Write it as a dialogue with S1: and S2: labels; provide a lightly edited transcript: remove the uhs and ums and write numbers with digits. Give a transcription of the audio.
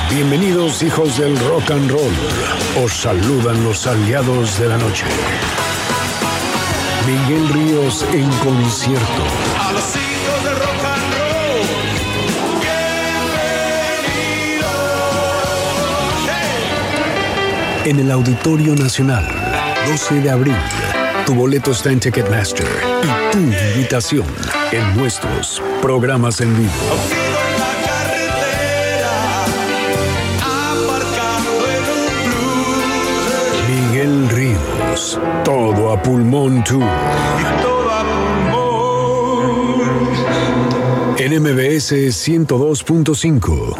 S1: Bienvenidos, hijos del rock and roll. Os saludan los aliados de la noche. Miguel Ríos en concierto.
S2: A los hijos del rock and roll. Bienvenidos.
S1: En el Auditorio Nacional, 12 de abril. Tu boleto está en Ticketmaster y tu invitación en nuestros programas en vivo. Miguel Ríos, todo a pulmón tour. En MBS 102.5.